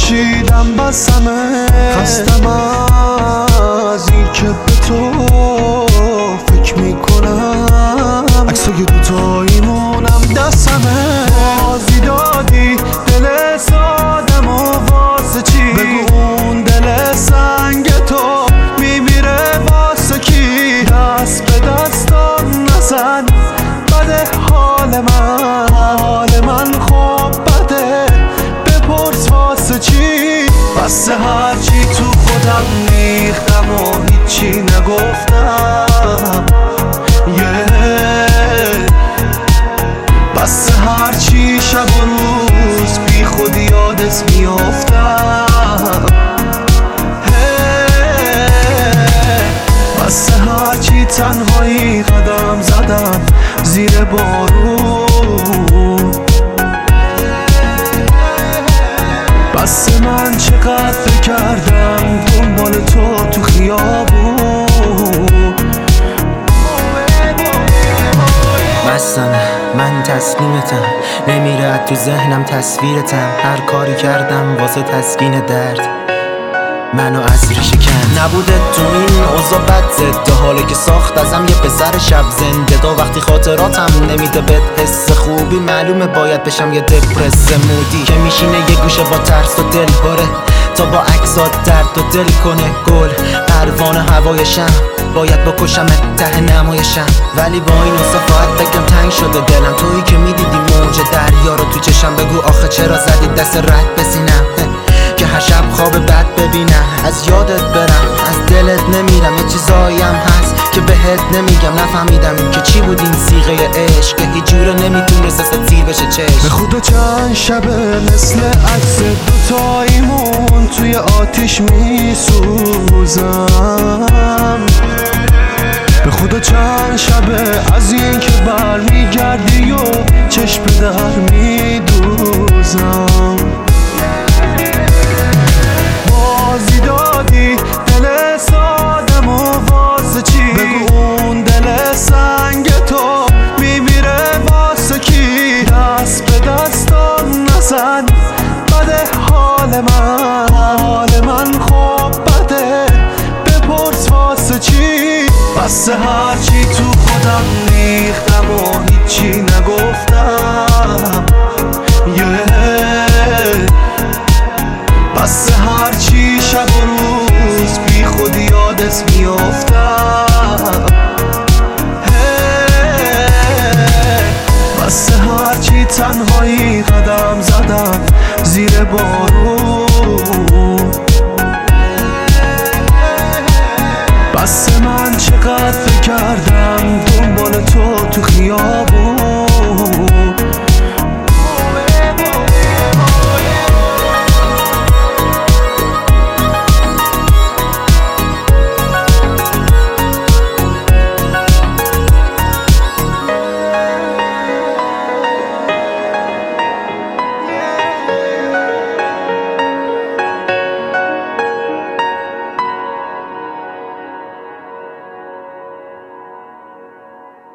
کشیدم بسمه. خستم از این که به تو فکر میکنم، عکسای دوتاییمونم دستمه. بازی دادی دل سادم و واسه چی؟ بگو اون دل سنگ تو میمیره واسه کی؟ دست به دستان نزن، بده حال من خوب بده، بپرس واسه چی؟ بس هرچی تو خودم ریختم و هیچی نگفتم. بس هرچی شب و روز بی خود یادت میافتم. بس هرچی تنهایی قدم زدم زیر بارون. بس من چقدر فکر کردم دنبال تو خیابون. بسمه من تسلیمتم، نمیره تو ذهنم تصویرتم. هر کاری کردم واسه تسکین درد منو از ریشه کند. نبوده تو این اوضاع بد ضد حاله که ساخت ازم یه پسر شب زنده. تا وقتی خاطراتم نمیده بهت حس خوبی، معلومه باید بشم یه دپرس مودی که میشینه یه گوشه با ترس و دل پره، تا با عکسات درد و دل کنه گل. پروانه هوایشم باید بکشم ته نمایشم، ولی با این صفات بگم تنگ شده دلم. تویی که میدیدی موج دریا رو تو چشم، بگو آخه چرا زدی دست رد بسینم که هر شب خواب بد ببینم. از یادت برم از دلت نمیرم، یه چیزایی هم هست که بهت نمیگم. نفهمیدم که چی بود این صیغه عشق که هیچ جوره نمیتونست تیر بشه چشم. به خدا چند شبه مثل عکس دوتاییمون توی آتیش میسوزم. به خدا چند شبه از این که برمیگردی و چشم در میدوزم. بازی دادی دل سادم و واسه چی؟ بگو اون دل سنگ تو میمیره واسه کی؟ دست به دستان نزن، بده حال من خوب بده، بپرس واسه چی؟ بس هرچی تو خودم ریختم و هیچی نگفتم. بس هرچی شب و روز بی خود یادت میافتم. بس هرچی تنهایی قدم زدم زیر بارون. بس من چقدر فکر کردم دنبال تو خیابون.